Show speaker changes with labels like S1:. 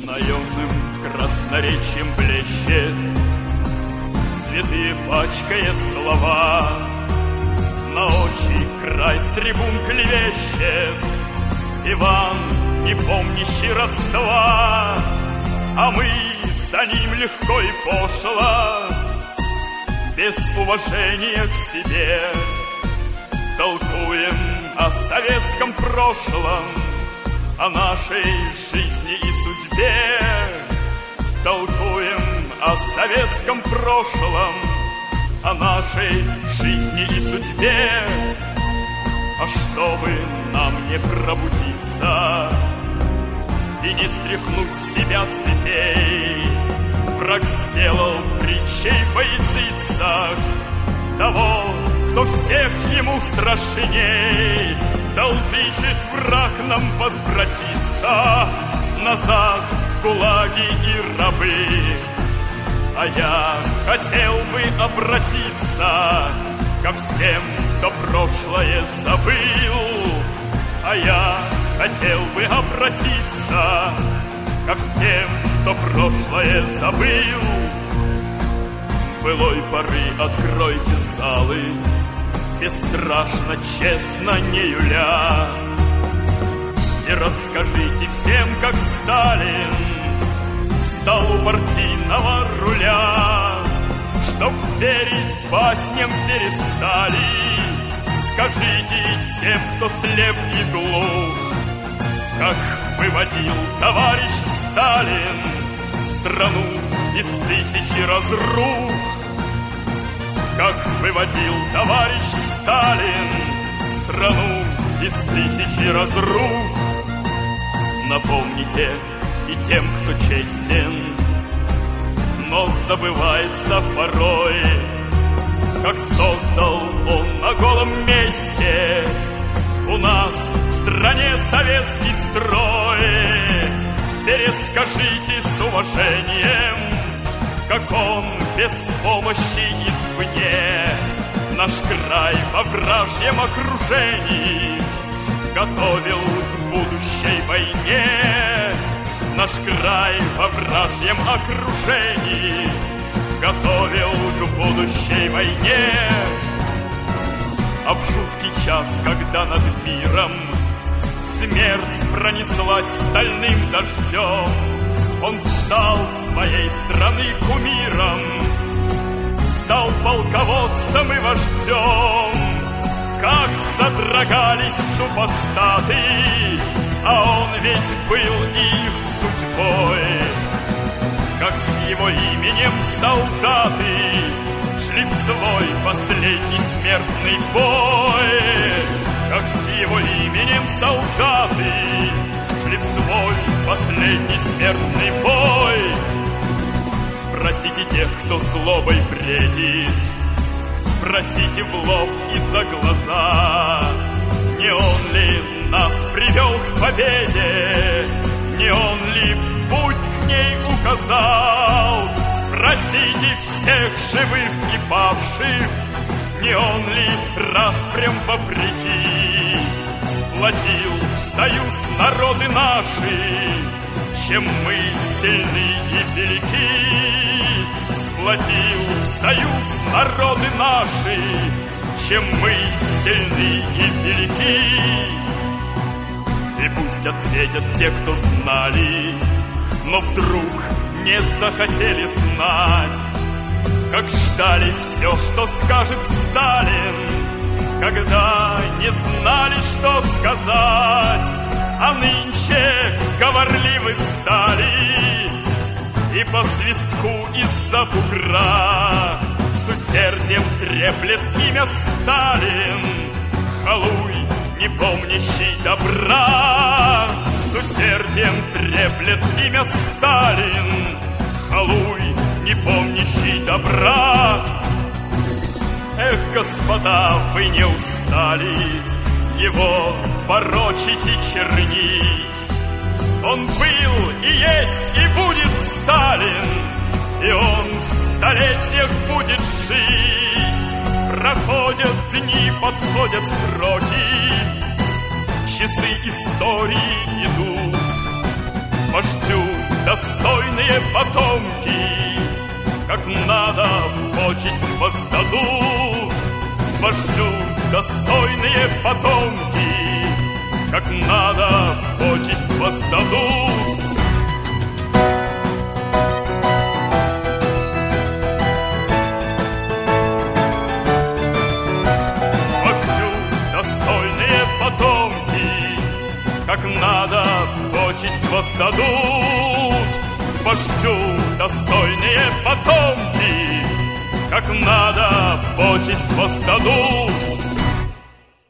S1: Наемным красноречием блещет, цветы пачкает слова, на отчий край с трибун клевещет Иван, не помнящий родства, а мы за ним легко и пошло, без уважения к себе, толкуем о советском прошлом, о нашей жизни и судьбе. Толкуем о советском прошлом, о нашей жизни и судьбе. А чтобы нам не пробудиться и не стряхнуть с себя цепей, враг сделал притчей во языцах того, кто всех ему страшней. Толдычит враг нам возвратиться назад в гулаги и рабы. А я хотел бы обратиться ко всем, кто прошлое забыл. А я хотел бы обратиться ко всем, кто прошлое забыл. Былой поры откройте залы, бесстрашно, честно, не юля, и расскажите всем, как Сталин встал у партийного руля. Чтоб верить басням перестали, скажите тем, кто слеп и глух, как выводил товарищ Сталин страну из тысячи разрух. Как выводил товарищ Сталин страну из тысячи разрух. Напомните и тем, кто честен, но забывается порой, как создал он на голом месте у нас в стране советский строй. Перескажите с уважением, как он без помощи извне наш край во вражьем окружении готовил к будущей войне. Наш край во вражьем окружении готовил к будущей войне. А в жуткий час, когда над миром смерть пронеслась стальным дождем, он стал своей страны кумиром, стал полководцем и вождем. Как содрогались супостаты, а он ведь был их судьбой. Как с его именем солдаты шли в свой последний смертный бой. Как с его именем солдаты шли в свой последний смертный бой. Спросите тех, кто злобой бредит, спросите в лоб и за глаза, не он ли нас привел к победе, не он ли путь к ней указал. Спросите всех живых и павших, не он ли распрям вопреки сплотил в союз народы наши. Чем мы сильны и велики, сплотил в союз народы наши. Чем мы сильны и велики. И пусть ответят те, кто знали, но вдруг не захотели знать, как ждали все, что скажет Сталин, когда не знали, что сказать. А нынче говорливы стали, и по свистку из-за бугра с усердием треплет имя Сталин, халуй, не помнящий добра. С усердием треплет имя Сталин, халуй, не помнящий добра. Эх, господа, вы не устали его порочить и чернить? Он был и есть и будет Сталин, и он в столетиях будет жить. Проходят дни, подходят сроки, часы истории идут. Вождю до достойные потомки, как надо почесть воздадут. Вождю достойные потомки, как надо почесть воздадут. Вождю достойные потомки, как надо почесть воздадут. Вождю достойные потомки, как надо почесть воздадут.